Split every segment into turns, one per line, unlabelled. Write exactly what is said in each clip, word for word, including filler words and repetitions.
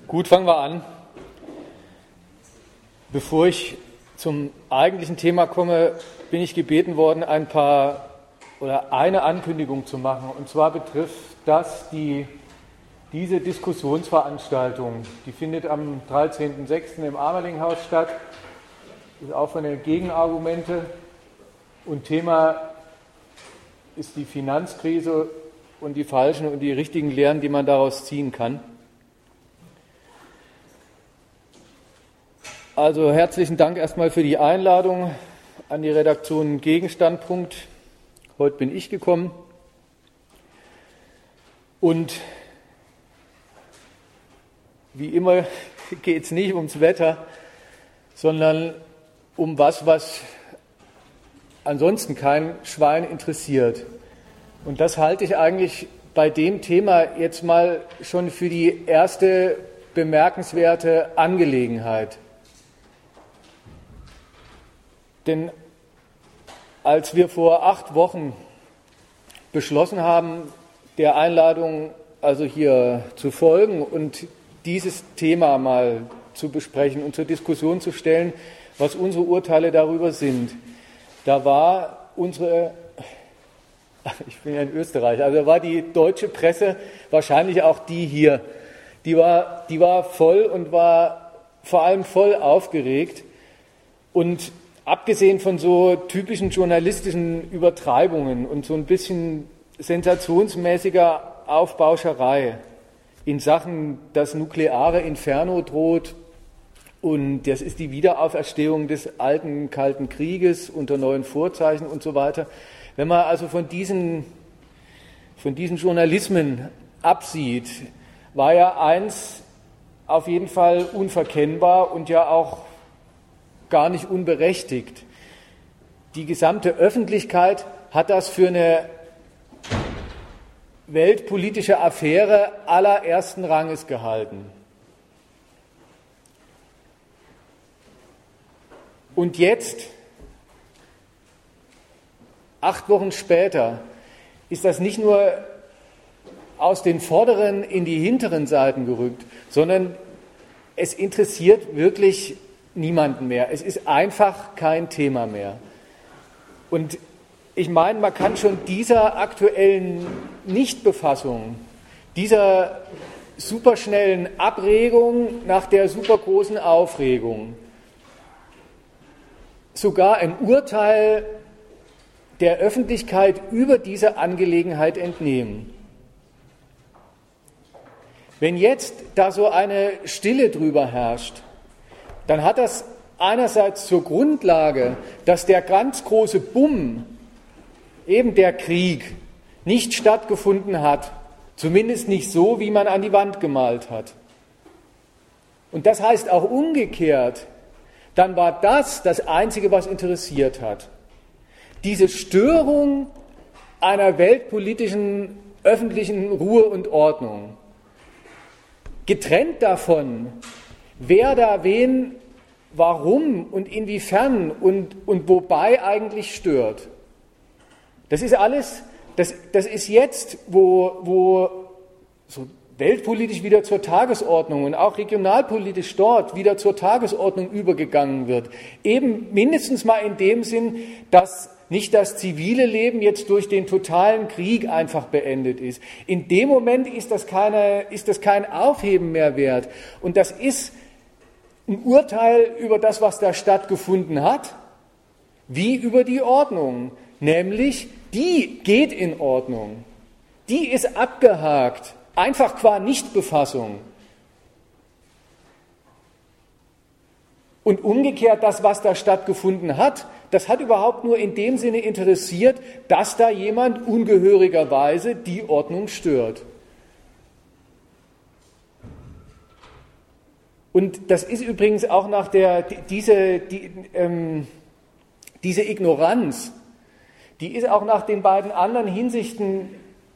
Gut, fangen wir an. Bevor ich zum eigentlichen Thema komme, bin ich gebeten worden, ein paar oder eine Ankündigung zu machen. Und zwar betrifft das die, diese Diskussionsveranstaltung. Die findet am dreizehnten sechsten im Amerlinghaus statt. Ist auch von den Gegenargumente. Und Thema ist die Finanzkrise und die falschen und die richtigen Lehren, die man daraus ziehen kann. Also herzlichen Dank erstmal für die Einladung an die Redaktion Gegenstandpunkt. Heute bin ich gekommen. Und wie immer geht es nicht ums Wetter, sondern um was, was ansonsten kein Schwein interessiert. Und das halte ich eigentlich bei dem Thema jetzt mal schon für die erste bemerkenswerte Angelegenheit. Denn als wir vor acht Wochen beschlossen haben, der Einladung also hier zu folgen und dieses Thema mal zu besprechen und zur Diskussion zu stellen, was unsere Urteile darüber sind, da war unsere, ich bin ja in Österreich, also da war die deutsche Presse, wahrscheinlich auch die hier, die war, die war voll und war vor allem voll aufgeregt. Und abgesehen von so typischen journalistischen Übertreibungen und so ein bisschen sensationsmäßiger Aufbauscherei in Sachen, das nukleare Inferno droht und das ist die Wiederauferstehung des alten Kalten Krieges unter neuen Vorzeichen und so weiter. Wenn man also von diesen, von diesen Journalismen absieht, war ja eins auf jeden Fall unverkennbar und ja auch gar nicht unberechtigt. Die gesamte Öffentlichkeit hat das für eine weltpolitische Affäre allerersten Ranges gehalten. Und jetzt, acht Wochen später, ist das nicht nur aus den vorderen in die hinteren Seiten gerückt, sondern es interessiert wirklich niemanden mehr. Es ist einfach kein Thema mehr. Und ich meine, man kann schon dieser aktuellen Nichtbefassung, dieser superschnellen Abregung nach der supergroßen Aufregung, sogar ein Urteil der Öffentlichkeit über diese Angelegenheit entnehmen. Wenn jetzt da so eine Stille drüber herrscht, dann hat das einerseits zur Grundlage, dass der ganz große Bumm, eben der Krieg, nicht stattgefunden hat, zumindest nicht so, wie man an die Wand gemalt hat. Und das heißt auch umgekehrt, dann war das das Einzige, was interessiert hat. Diese Störung einer weltpolitischen, öffentlichen Ruhe und Ordnung, getrennt davon, wer da wen, warum und inwiefern und, und wobei eigentlich stört. Das ist alles, das, das ist jetzt, wo, wo so weltpolitisch wieder zur Tagesordnung und auch regionalpolitisch dort wieder zur Tagesordnung übergegangen wird. Eben mindestens mal in dem Sinn, dass nicht das zivile Leben jetzt durch den totalen Krieg einfach beendet ist. In dem Moment ist das, keine, ist das kein Aufheben mehr wert. Und das ist ein Urteil über das, was da stattgefunden hat, wie über die Ordnung. Nämlich, die geht in Ordnung. Die ist abgehakt. Einfach qua Nichtbefassung. Und umgekehrt, das, was da stattgefunden hat, das hat überhaupt nur in dem Sinne interessiert, dass da jemand ungehörigerweise die Ordnung stört. Und das ist übrigens auch nach der, diese, die, ähm, diese Ignoranz, die ist auch nach den beiden anderen Hinsichten,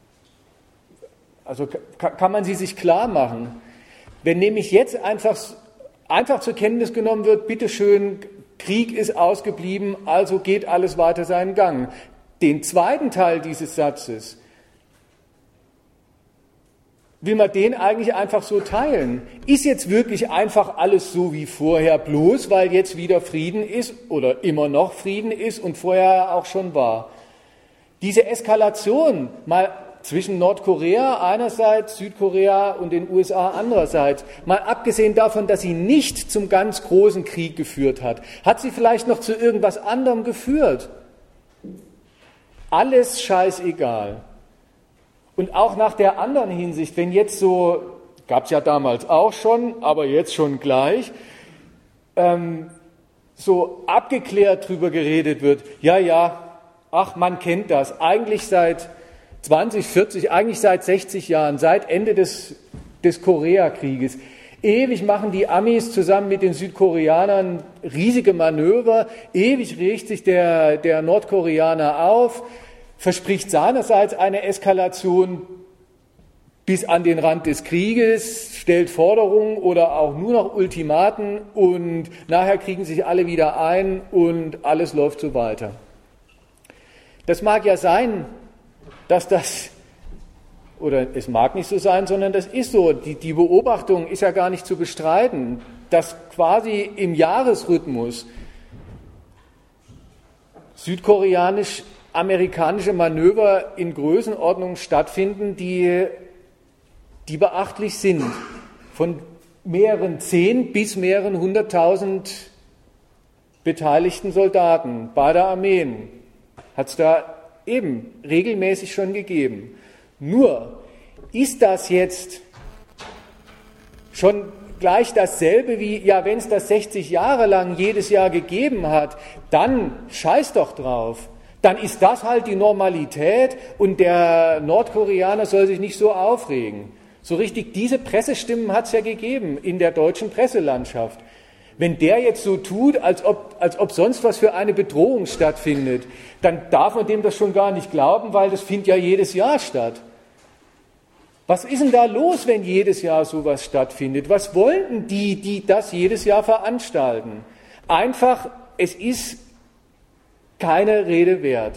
also kann man sie sich klar machen. Wenn nämlich jetzt einfach, einfach zur Kenntnis genommen wird, bitteschön, Krieg ist ausgeblieben, also geht alles weiter seinen Gang. Den zweiten Teil dieses Satzes, will man den eigentlich einfach so teilen? Ist jetzt wirklich einfach alles so wie vorher, bloß weil jetzt wieder Frieden ist oder immer noch Frieden ist und vorher auch schon war? Diese Eskalation mal zwischen Nordkorea einerseits, Südkorea und den U S A andererseits, mal abgesehen davon, dass sie nicht zum ganz großen Krieg geführt hat, hat sie vielleicht noch zu irgendwas anderem geführt? Alles scheißegal. Und auch nach der anderen Hinsicht, wenn jetzt so, gab es ja damals auch schon, aber jetzt schon gleich, ähm, so abgeklärt drüber geredet wird, ja, ja, ach, man kennt das, eigentlich seit zwanzig, vierzig, eigentlich seit sechzig Jahren, seit Ende des, des Koreakrieges. Ewig machen die Amis zusammen mit den Südkoreanern riesige Manöver, ewig regt sich der, der Nordkoreaner auf, verspricht seinerseits eine Eskalation bis an den Rand des Krieges, stellt Forderungen oder auch nur noch Ultimaten und nachher kriegen sich alle wieder ein und alles läuft so weiter. Das mag ja sein, dass das, oder es mag nicht so sein, sondern das ist so. Die, die Beobachtung ist ja gar nicht zu bestreiten, dass quasi im Jahresrhythmus südkoreanisch-amerikanische Manöver in Größenordnungen stattfinden, die, die beachtlich sind. Von mehreren zehn bis mehreren hunderttausend beteiligten Soldaten beider Armeen hat es da eben regelmäßig schon gegeben. Nur, ist das jetzt schon gleich dasselbe wie, ja, wenn es das sechzig Jahre lang jedes Jahr gegeben hat, dann scheiß doch drauf. Dann ist das halt die Normalität und der Nordkoreaner soll sich nicht so aufregen. So richtig, diese Pressestimmen hat es ja gegeben in der deutschen Presselandschaft. Wenn der jetzt so tut, als ob, als ob sonst was für eine Bedrohung stattfindet, dann darf man dem das schon gar nicht glauben, weil das findet ja jedes Jahr statt. Was ist denn da los, wenn jedes Jahr sowas stattfindet? Was wollen denn die, die das jedes Jahr veranstalten? Einfach, es ist keine Rede wert.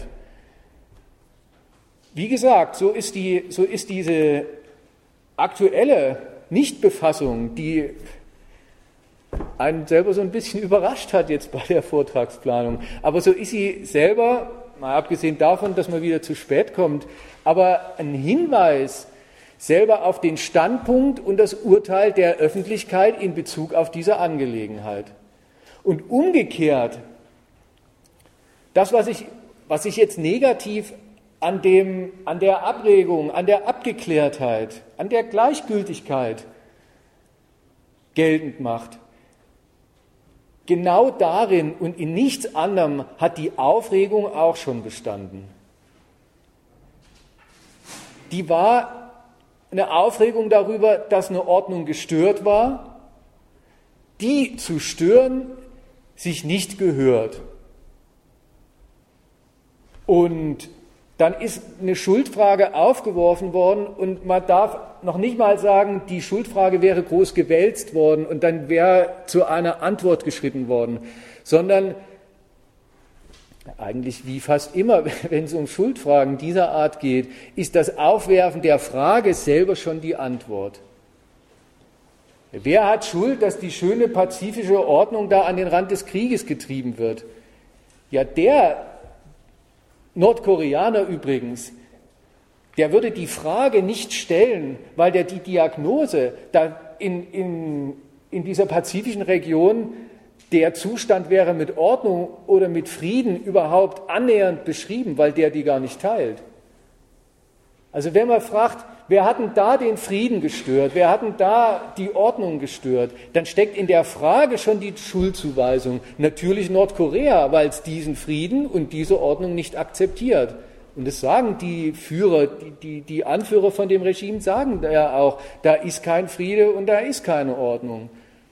Wie gesagt, so ist, die, so ist diese aktuelle Nichtbefassung, die einen selber so ein bisschen überrascht hat jetzt bei der Vortragsplanung. Aber so ist sie selber, mal abgesehen davon, dass man wieder zu spät kommt, aber ein Hinweis selber auf den Standpunkt und das Urteil der Öffentlichkeit in Bezug auf diese Angelegenheit. Und umgekehrt, das, was ich, was ich jetzt negativ an, dem, an der Abregung, an der Abgeklärtheit, an der Gleichgültigkeit geltend macht, genau darin und in nichts anderem hat die Aufregung auch schon bestanden. Die war eine Aufregung darüber, dass eine Ordnung gestört war, die zu stören sich nicht gehört. Und dann ist eine Schuldfrage aufgeworfen worden und man darf noch nicht mal sagen, die Schuldfrage wäre groß gewälzt worden und dann wäre zu einer Antwort geschritten worden, sondern eigentlich wie fast immer, wenn es um Schuldfragen dieser Art geht, ist das Aufwerfen der Frage selber schon die Antwort. Wer hat Schuld, dass die schöne pazifische Ordnung da an den Rand des Krieges getrieben wird? Ja, der Nordkoreaner übrigens, der würde die Frage nicht stellen, weil der die Diagnose da in, in, in dieser pazifischen Region, der Zustand wäre mit Ordnung oder mit Frieden überhaupt annähernd beschrieben, weil der die gar nicht teilt. Also wenn man fragt, wer hat denn da den Frieden gestört, wer hat denn da die Ordnung gestört, dann steckt in der Frage schon die Schuldzuweisung. Natürlich Nordkorea, weil es diesen Frieden und diese Ordnung nicht akzeptiert. Und das sagen die Führer, die, die, die Anführer von dem Regime sagen ja auch, da ist kein Friede und da ist keine Ordnung.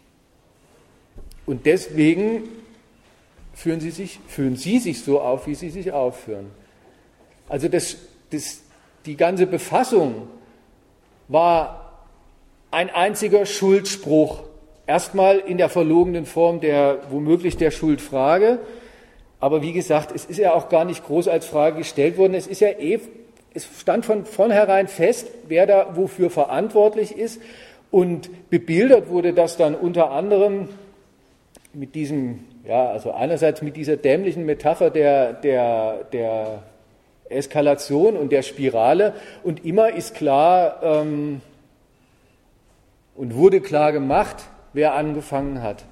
Und deswegen führen sie sich, führen sie sich so auf, wie sie sich aufführen. Also das, das, die ganze Befassung war ein einziger Schuldspruch. Erstmal in der verlogenen Form der, womöglich der Schuldfrage. Aber wie gesagt, es ist ja auch gar nicht groß als Frage gestellt worden. Es ist ja eh es stand von vornherein fest, wer da wofür verantwortlich ist. Und bebildert wurde das dann unter anderem mit diesem, ja, also einerseits mit dieser dämlichen Metapher der, der, der Eskalation und der Spirale. Und immer ist klar ähm, und wurde klar gemacht, wer angefangen hat.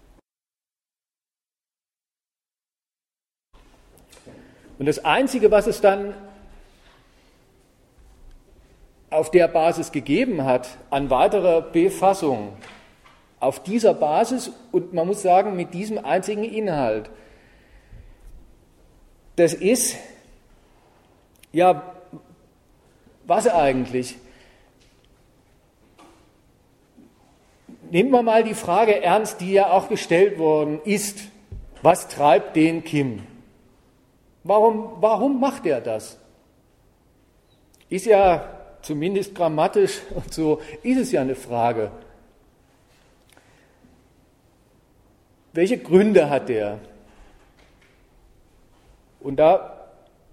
Und das Einzige, was es dann auf der Basis gegeben hat, an weiterer Befassung, auf dieser Basis und man muss sagen, mit diesem einzigen Inhalt, das ist, ja, was eigentlich? Nehmen wir mal die Frage ernst, die ja auch gestellt worden ist, was treibt den Kim? Warum, warum macht er das? Ist ja zumindest grammatisch und so, ist es ja eine Frage. Welche Gründe hat der? Und da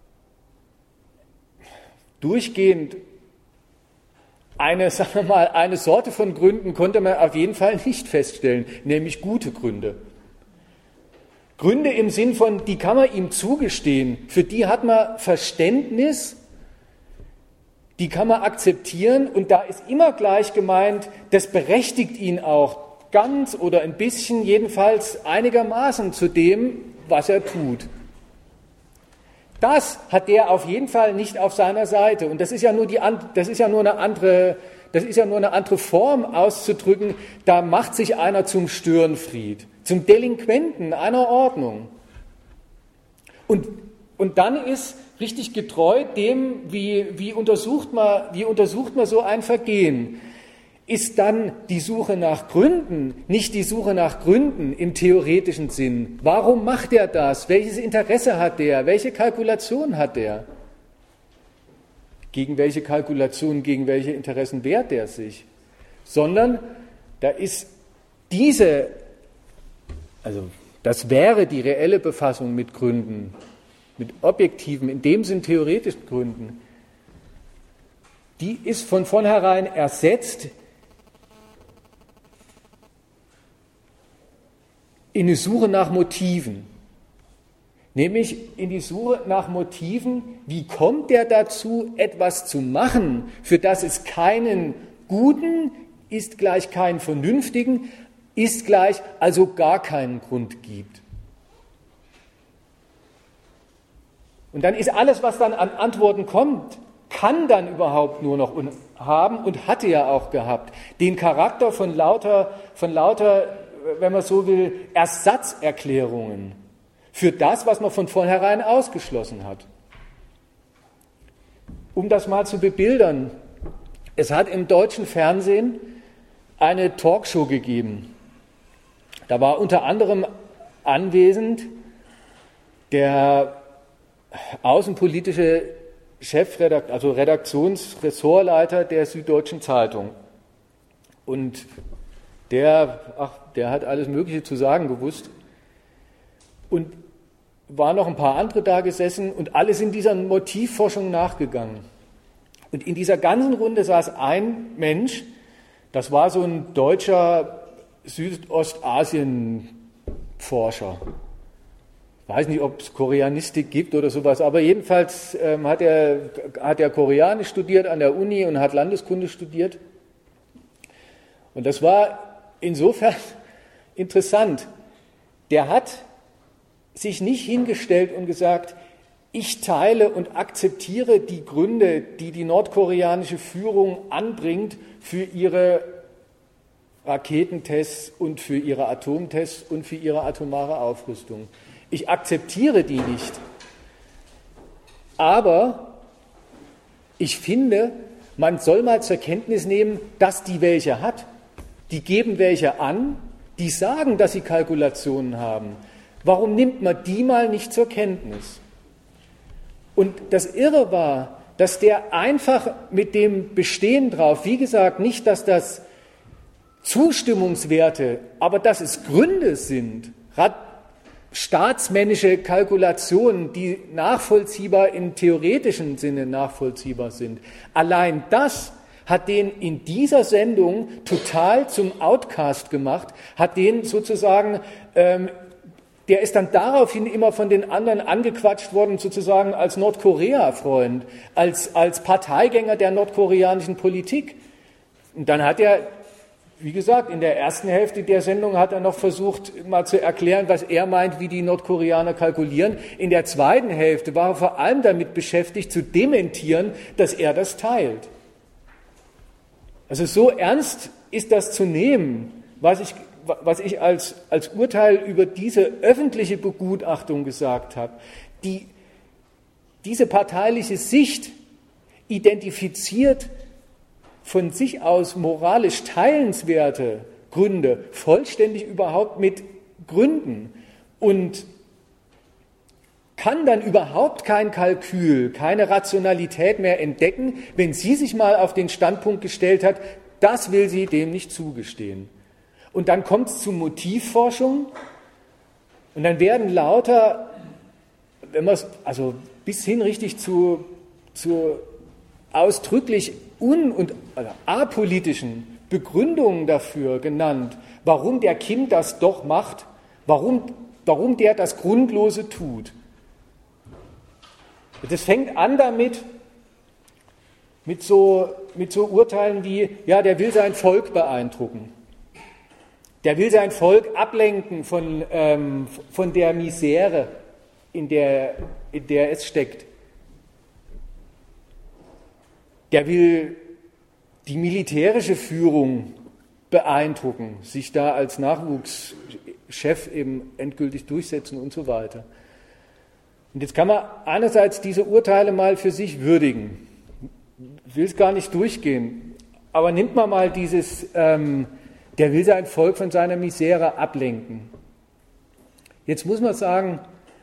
durchgehend eine, sagen wir mal, eine Sorte von Gründen konnte man auf jeden Fall nicht feststellen, nämlich gute Gründe. Gründe im Sinn von, die kann man ihm zugestehen, für die hat man Verständnis, die kann man akzeptieren und da ist immer gleich gemeint, das berechtigt ihn auch ganz oder ein bisschen, jedenfalls einigermaßen zu dem, was er tut. Das hat der auf jeden Fall nicht auf seiner Seite und das ist ja nur die, das ist ja nur eine andere, das ist ja nur eine andere Form auszudrücken, da macht sich einer zum Störenfried, zum Delinquenten einer Ordnung. Und, und dann ist richtig getreu dem, wie, wie, untersucht man, wie untersucht man so ein Vergehen, ist dann die Suche nach Gründen, nicht die Suche nach Gründen im theoretischen Sinn. Warum macht er das? Welches Interesse hat der? Welche Kalkulation hat der? Gegen welche Kalkulation, gegen welche Interessen wehrt er sich? Sondern da ist diese, also das wäre die reelle Befassung mit Gründen, mit objektiven, in dem Sinn theoretischen Gründen, die ist von vornherein ersetzt in die Suche nach Motiven. Nämlich in die Suche nach Motiven, wie kommt der dazu, etwas zu machen, für das es keinen guten, ist gleich keinen vernünftigen, ist gleich also gar keinen Grund gibt. Und dann ist alles, was dann an Antworten kommt, kann dann überhaupt nur noch haben und hatte ja auch gehabt, den Charakter von lauter, von lauter, wenn man so will, Ersatzerklärungen für das, was man von vornherein ausgeschlossen hat. Um das mal zu bebildern, es hat im deutschen Fernsehen eine Talkshow gegeben. Da war unter anderem anwesend der außenpolitische Chefredakteur, also Redaktionsressortleiter der Süddeutschen Zeitung. Und der, ach, der hat alles Mögliche zu sagen gewusst. Und waren noch ein paar andere da gesessen und alle sind dieser Motivforschung nachgegangen. Und in dieser ganzen Runde saß ein Mensch, das war so ein deutscher Südostasien-Forscher. Ich weiß nicht, ob es Koreanistik gibt oder sowas, aber jedenfalls ähm, hat er, hat er Koreanisch studiert an der Uni und hat Landeskunde studiert. Und das war insofern interessant. Der hat sich nicht hingestellt und gesagt, ich teile und akzeptiere die Gründe, die die nordkoreanische Führung anbringt für ihre Raketentests und für ihre Atomtests und für ihre atomare Aufrüstung. Ich akzeptiere die nicht. Aber ich finde, man soll mal zur Kenntnis nehmen, dass die welche hat. Die geben welche an, die sagen, dass sie Kalkulationen haben. Warum nimmt man die mal nicht zur Kenntnis? Und das Irre war, dass der einfach mit dem Bestehen drauf, wie gesagt, nicht, dass das Zustimmungswerte, aber dass es Gründe sind, staatsmännische Kalkulationen, die nachvollziehbar im theoretischen Sinne nachvollziehbar sind. Allein das hat den in dieser Sendung total zum Outcast gemacht, hat den sozusagen, ähm, der ist dann daraufhin immer von den anderen angequatscht worden, sozusagen als Nordkorea-Freund, als, als Parteigänger der nordkoreanischen Politik. Und dann hat er, wie gesagt, in der ersten Hälfte der Sendung hat er noch versucht, mal zu erklären, was er meint, wie die Nordkoreaner kalkulieren. In der zweiten Hälfte war er vor allem damit beschäftigt, zu dementieren, dass er das teilt. Also so ernst ist das zu nehmen, was ich, was ich als, als Urteil über diese öffentliche Begutachtung gesagt habe. Die, diese parteiliche Sicht identifiziert von sich aus moralisch teilenswerte Gründe vollständig überhaupt mit Gründen und kann dann überhaupt kein Kalkül, keine Rationalität mehr entdecken, wenn sie sich mal auf den Standpunkt gestellt hat, das will sie dem nicht zugestehen. Und dann kommt es zu Motivforschung und dann werden lauter, wenn man es, also bis hin richtig zu, zu ausdrücklich un- und also apolitischen Begründungen dafür genannt, warum der Kind das doch macht, warum, warum der das Grundlose tut. Das fängt an damit, mit so, mit so Urteilen wie, ja, der will sein Volk beeindrucken. Der will sein Volk ablenken von, ähm, von der Misere, in der, in der es steckt. Der will die militärische Führung beeindrucken, sich da als Nachwuchschef eben endgültig durchsetzen und so weiter. Und jetzt kann man einerseits diese Urteile mal für sich würdigen. Ich will es gar nicht durchgehen, aber nimmt man mal dieses, ähm, der will sein Volk von seiner Misere ablenken. Jetzt muss man sagen,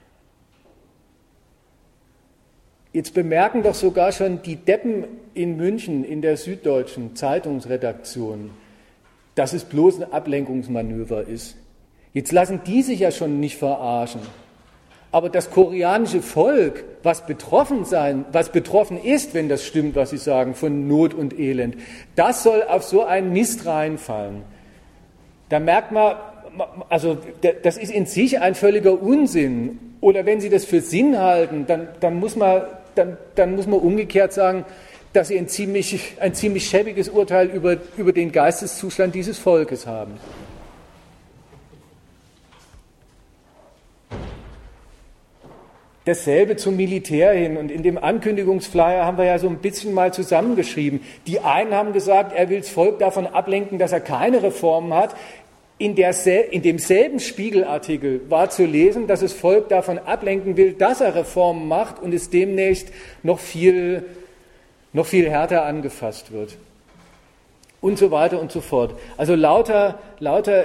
jetzt bemerken doch sogar schon die Deppen in München in der Süddeutschen Zeitungsredaktion, dass es bloß ein Ablenkungsmanöver ist. Jetzt lassen die sich ja schon nicht verarschen. Aber das koreanische Volk, was betroffen sein, was betroffen ist, wenn das stimmt, was Sie sagen, von Not und Elend, das soll auf so einen Mist reinfallen. Da merkt man, also das ist in sich ein völliger Unsinn. Oder wenn Sie das für Sinn halten, dann, dann, muss, man, dann, dann muss man umgekehrt sagen, dass Sie ein ziemlich, ein ziemlich schäbiges Urteil über, über den Geisteszustand dieses Volkes haben. Dasselbe zum Militär hin. Und in dem Ankündigungsflyer haben wir ja so ein bisschen mal zusammengeschrieben. Die einen haben gesagt, er will das Volk davon ablenken, dass er keine Reformen hat. In, der, in demselben Spiegelartikel war zu lesen, dass das Volk davon ablenken will, dass er Reformen macht und es demnächst noch viel, noch viel härter angefasst wird. Und so weiter und so fort. Also lauter, lauter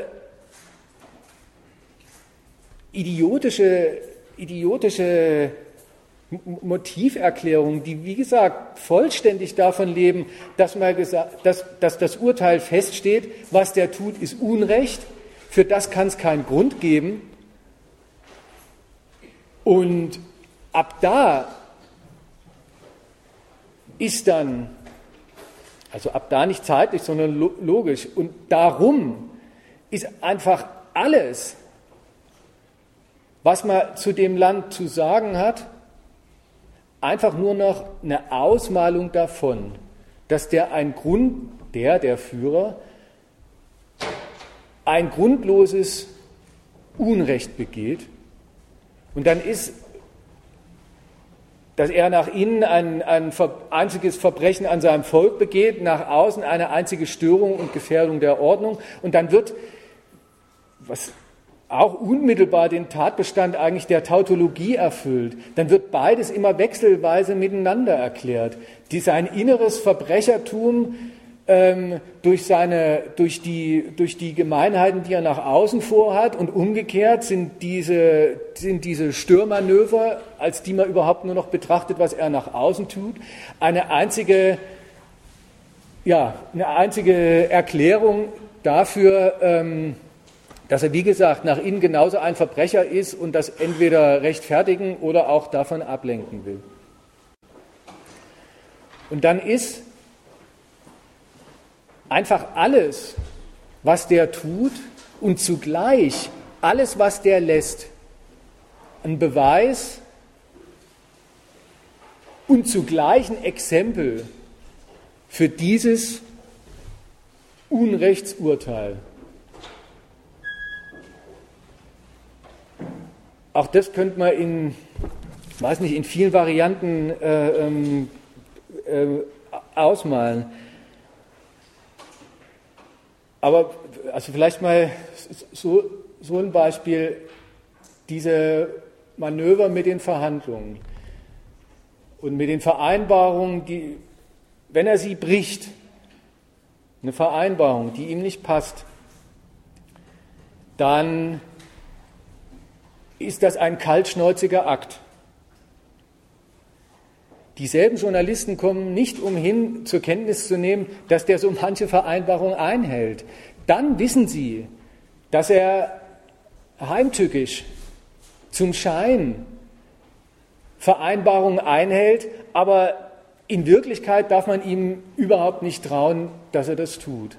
idiotische idiotische Motiverklärungen, die, wie gesagt, vollständig davon leben, dass, man gesagt, dass, dass das Urteil feststeht, was der tut, ist Unrecht, für das kann es keinen Grund geben. Und ab da ist dann, also ab da nicht zeitlich, sondern logisch, und darum ist einfach alles, was man zu dem Land zu sagen hat, einfach nur noch eine Ausmalung davon, dass der ein Grund, der, der Führer, ein grundloses Unrecht begeht. Und dann ist, dass er nach innen ein, ein einziges Verbrechen an seinem Volk begeht, nach außen eine einzige Störung und Gefährdung der Ordnung. Und dann wird, was auch unmittelbar den Tatbestand eigentlich der Tautologie erfüllt, dann wird beides immer wechselweise miteinander erklärt. Die, sein inneres Verbrechertum ähm, durch, seine, durch, die, durch die Gemeinheiten, die er nach außen vorhat, und umgekehrt sind diese, sind diese Störmanöver, als die man überhaupt nur noch betrachtet, was er nach außen tut, eine einzige, ja, eine einzige Erklärung dafür, ähm, dass er, wie gesagt, nach innen genauso ein Verbrecher ist und das entweder rechtfertigen oder auch davon ablenken will. Und dann ist einfach alles, was der tut und zugleich alles, was der lässt, ein Beweis und zugleich ein Exempel für dieses Unrechtsurteil. Auch das könnte man in, weiß nicht, in vielen Varianten äh, ähm, äh, ausmalen. Aber also vielleicht mal so, so ein Beispiel, diese Manöver mit den Verhandlungen und mit den Vereinbarungen, die, wenn er sie bricht, eine Vereinbarung, die ihm nicht passt, dann ist das ein kaltschnäuziger Akt. Dieselben Journalisten kommen nicht umhin, zur Kenntnis zu nehmen, dass der so manche Vereinbarung einhält. Dann wissen sie, dass er heimtückisch zum Schein Vereinbarungen einhält, aber in Wirklichkeit darf man ihm überhaupt nicht trauen, dass er das tut.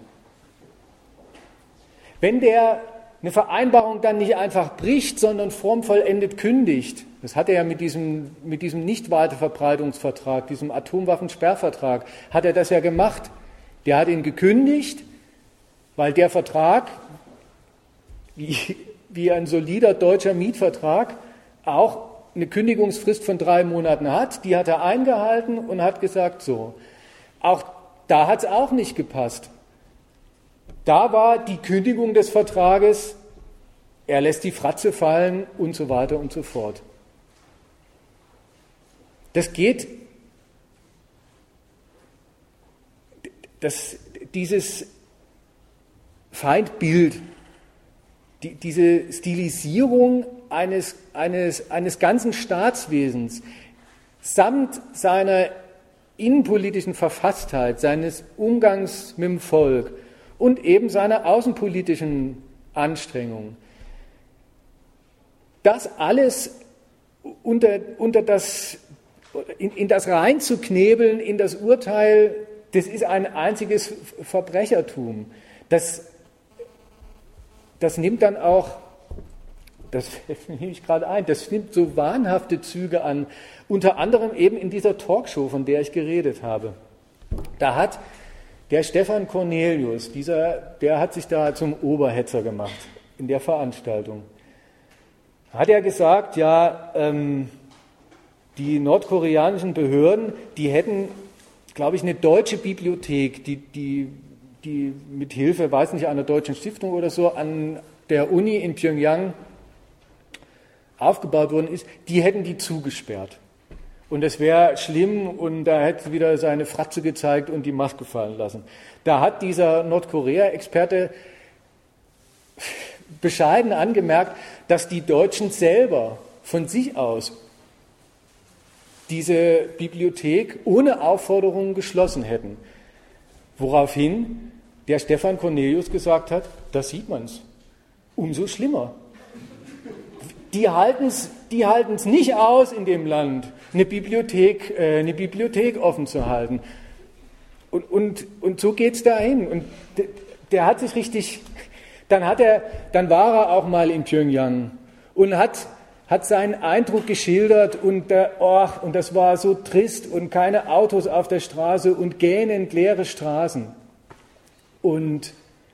Wenn der eine Vereinbarung dann nicht einfach bricht, sondern formvollendet kündigt, das hat er ja mit diesem, mit diesem Nichtweiterverbreitungsvertrag, diesem Atomwaffensperrvertrag, hat er das ja gemacht. Der hat ihn gekündigt, weil der Vertrag, wie, wie ein solider deutscher Mietvertrag, auch eine Kündigungsfrist von drei Monaten hat. Die hat er eingehalten und hat gesagt, so. Auch da hat es auch nicht gepasst. Da war die Kündigung des Vertrages, er lässt die Fratze fallen und so weiter und so fort. Das geht, das, dieses Feindbild, die, diese Stilisierung eines, eines, eines ganzen Staatswesens samt seiner innenpolitischen Verfasstheit, seines Umgangs mit dem Volk und eben seiner außenpolitischen Anstrengungen, das alles unter, unter das, in, in das reinzuknebeln, in das Urteil, das ist ein einziges Verbrechertum. Das, das nimmt dann auch, das nehme ich gerade ein, das nimmt so wahnhafte Züge an, unter anderem eben in dieser Talkshow, von der ich geredet habe. Da hat der Stefan Cornelius, dieser, der hat sich da zum Oberhetzer gemacht in der Veranstaltung. Hat er gesagt, ja, ähm, die nordkoreanischen Behörden, die hätten, glaube ich, eine deutsche Bibliothek, die, die, die mit Hilfe, weiß nicht, einer deutschen Stiftung oder so, an der Uni in Pyongyang aufgebaut worden ist, die hätten die zugesperrt. Und es wäre schlimm und da hätte wieder seine Fratze gezeigt und die Maske fallen lassen. Da hat dieser Nordkorea-Experte bescheiden angemerkt, dass die Deutschen selber von sich aus diese Bibliothek ohne Aufforderungen geschlossen hätten. Woraufhin der Stefan Cornelius gesagt hat, da sieht man es, umso schlimmer. Die halten es die halten's nicht aus in dem Land, eine Bibliothek, äh, eine Bibliothek offen zu halten. Und, und, und so geht es dahin. Und der, der hat sich richtig, dann, hat er, dann war er auch mal in Pyongyang und hat, hat seinen Eindruck geschildert und, der, oh, und das war so trist und keine Autos auf der Straße und gähnend leere Straßen. Und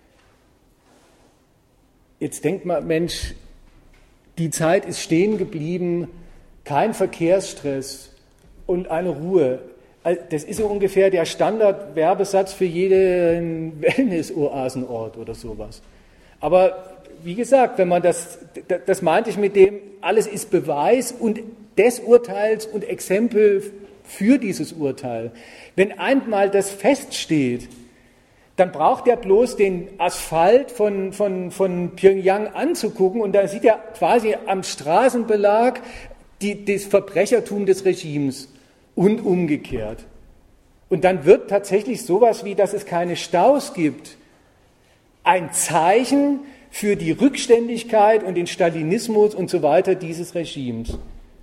jetzt denkt man, Mensch, die Zeit ist stehen geblieben, kein Verkehrsstress und eine Ruhe. Das ist so ungefähr der Standardwerbesatz für jeden Wellness-Oasenort oder sowas. Aber wie gesagt, wenn man das, das meinte ich mit dem, alles ist Beweis und des Urteils und Exempel für dieses Urteil. Wenn einmal das feststeht, dann braucht er bloß den Asphalt von, von, von Pyongyang anzugucken und da sieht er quasi am Straßenbelag die, das Verbrechertum des Regimes und umgekehrt. Und dann wird tatsächlich sowas wie, dass es keine Staus gibt, ein Zeichen, für die Rückständigkeit und den Stalinismus und so weiter dieses Regimes.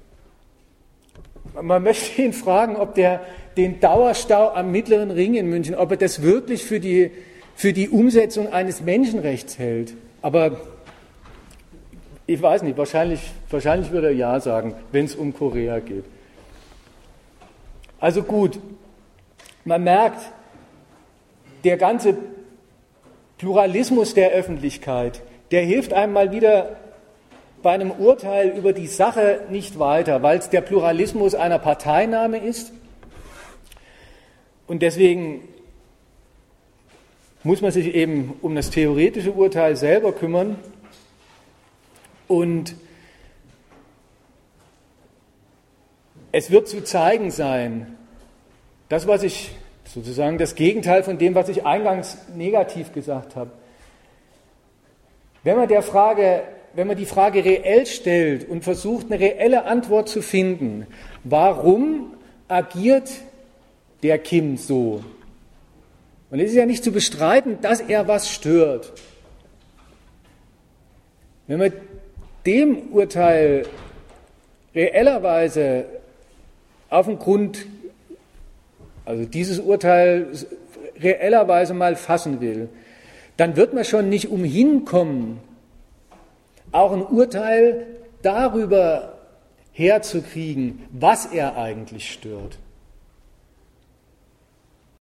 Man möchte ihn fragen, ob der den Dauerstau am Mittleren Ring in München, ob er das wirklich für die, für die Umsetzung eines Menschenrechts hält. Aber ich weiß nicht, wahrscheinlich, wahrscheinlich würde er Ja sagen, wenn es um Korea geht. Also gut, man merkt, der ganze Pluralismus der Öffentlichkeit, der hilft einem mal wieder bei einem Urteil über die Sache nicht weiter, weil es der Pluralismus einer Parteinahme ist. Und deswegen muss man sich eben um das theoretische Urteil selber kümmern. Und es wird zu zeigen sein, das, was ich sozusagen das Gegenteil von dem, was ich eingangs negativ gesagt habe. Wenn man der Frage, wenn man die Frage reell stellt und versucht, eine reelle Antwort zu finden, warum agiert der Kim so? Und es ist ja nicht zu bestreiten, dass er was stört. Wenn man dem Urteil reellerweise auf den Grund, also dieses Urteil reellerweise mal fassen will, dann wird man schon nicht umhin kommen, auch ein Urteil darüber herzukriegen, was er eigentlich stört.